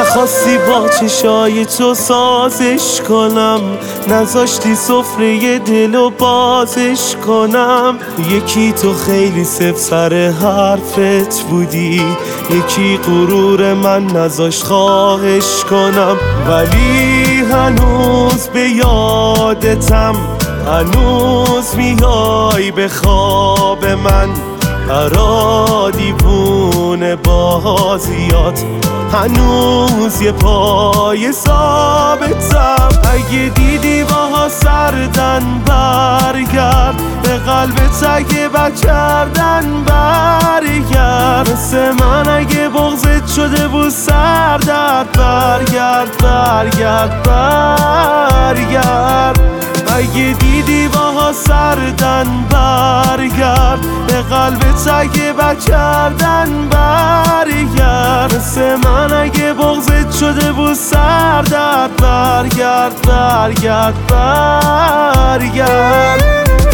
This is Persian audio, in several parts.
نخواستی با چشای تو سازش کنم، نذاشتی سفره دلو بازش کنم. یکی تو خیلی سفت سر حرفت بودی، یکی غرور من نذاشت خواهش کنم. ولی هنوز به یادتم، هنوز میای به خواب من. برا دیوونه بازیات هنوز یه پای ثابتم. اگه دیدی باها سردن برگرد، به قلبت اگه بکردن برگرد. مثل من اگه بغضت شده بود سردت برگرد برگرد برگرد. اگه دیدی باها سردن برگرد، به قلبت اگه بکردن برگرد. مثل من اگه بغضت شده بود سردت برگرد برگرد برگرد.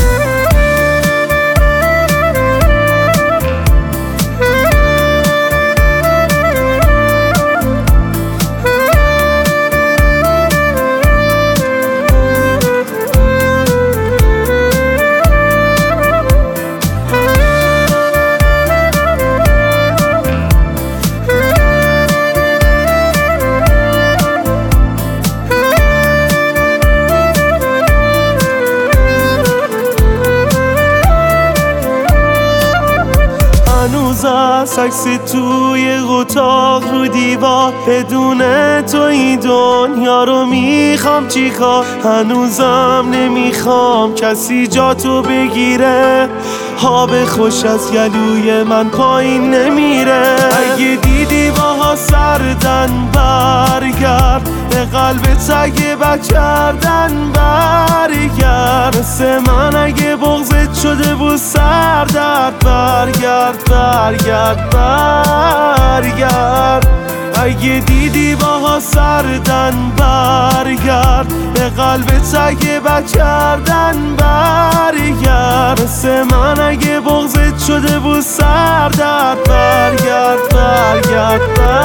هنوز از عکس توی اتاق رو دیوار، بدون تو این دنیا رو میخوام چیکار. هنوزم نمیخوام کسی جا تو بگیره، آب خوش از گلوی من پایین نمیره. اگه دیدی باها سردن برگرد، به قلبت اگه بکردن برگرد. مثل من اگه بغضت شده بود سردت برگرد برگرد برگرد. اگه دیدی باها سردن برگرد، به قلبت اگه بکردن برگرد. مثل من اگه بغضت شده بود سردت برگرد برگرد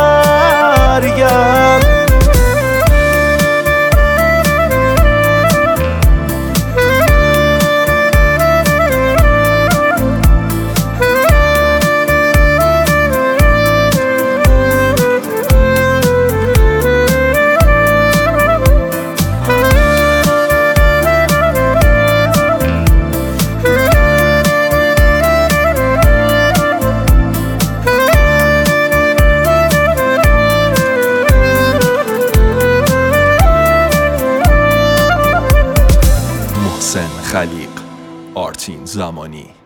برگرد. محسن خلیق، آرتین زمانی.